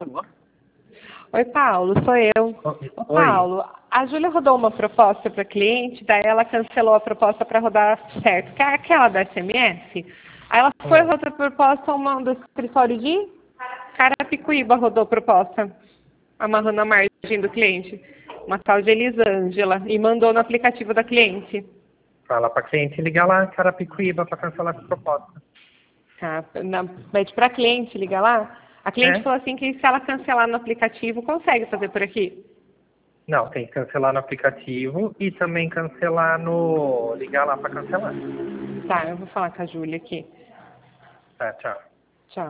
Oi, Paulo, sou eu. Ô, Paulo, a Júlia rodou uma proposta para cliente, daí ela cancelou a proposta para rodar certo, que é aquela da SMS. Aí ela foi rodar a proposta, uma do escritório de Carapicuíba rodou a proposta, amarrando a margem do cliente. Uma tal de Elisângela, e mandou no aplicativo da cliente. Fala para cliente ligar lá em Carapicuíba para cancelar essa proposta. Tá? Pede para a cliente ligar lá. A cliente falou assim que se ela cancelar no aplicativo, consegue fazer por aqui. Não, tem que cancelar no aplicativo e também cancelar no... ligar lá para cancelar. Tá, eu vou falar com a Júlia aqui. Tá, tchau.